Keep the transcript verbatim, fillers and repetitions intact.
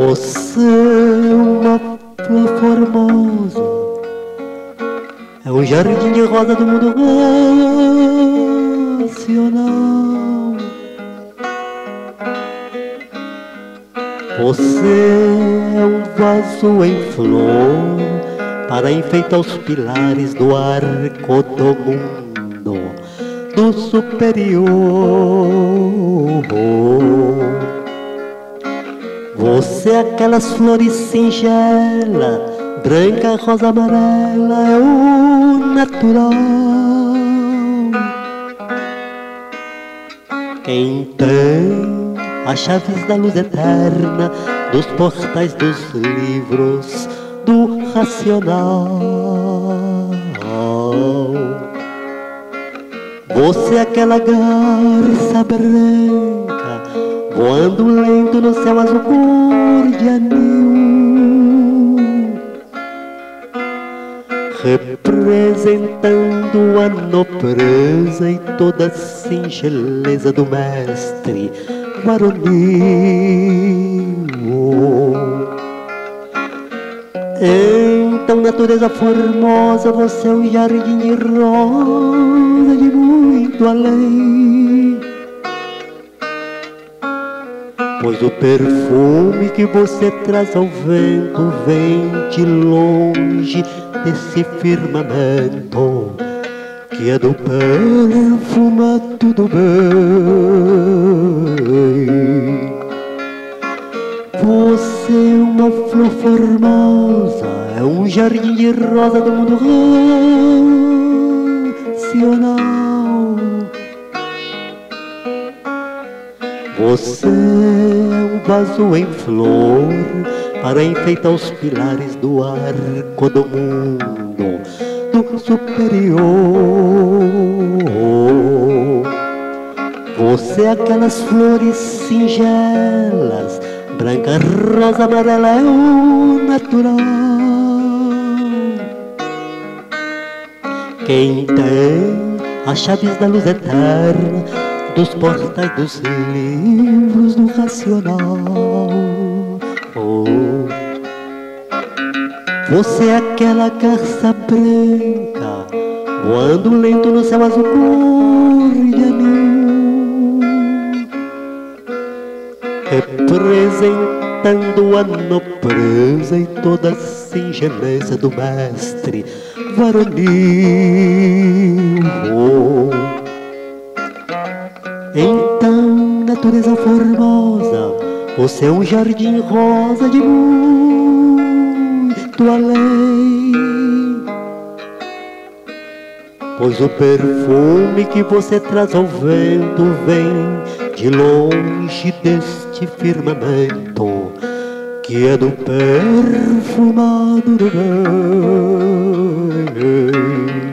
Você é uma flor formosa, é um jardim de rosa do mundo racional. Você é um vaso em flor para enfeitar os pilares do arco do mundo do superior. Você é aquelas flores singela, branca, rosa, amarela, é o natural. Quem tem as chaves da luz eterna, dos portais dos livros do racional. Você é aquela garça branca, voando lento no céu azul cor de anil, representando a nobreza e toda a singeleza do mestre varonil. Então, natureza formosa, você é um jardim de rosa de muito além, pois o perfume que você traz ao vento vem de longe desse firmamento que é do perfumado do bem. Você é uma flor formosa, é um jardim de rosa do mundo racional. Você é um vaso em flor para enfeitar os pilares do arco do mundo do superior. Você é aquelas flores singelas, branca, rosa, amarela, é o natural. Quem tem as chaves da luz eterna, dos portais dos livros do racional. Oh. Você é aquela garça branca, voando lento no céu azul cor de anil, representando a nobreza e toda a singeleza do mestre varonil. Oh. Então, natureza formosa, você é um jardim rosa de muito além, pois o perfume que você traz ao vento vem de longe deste firmamento que é do perfumado do bem.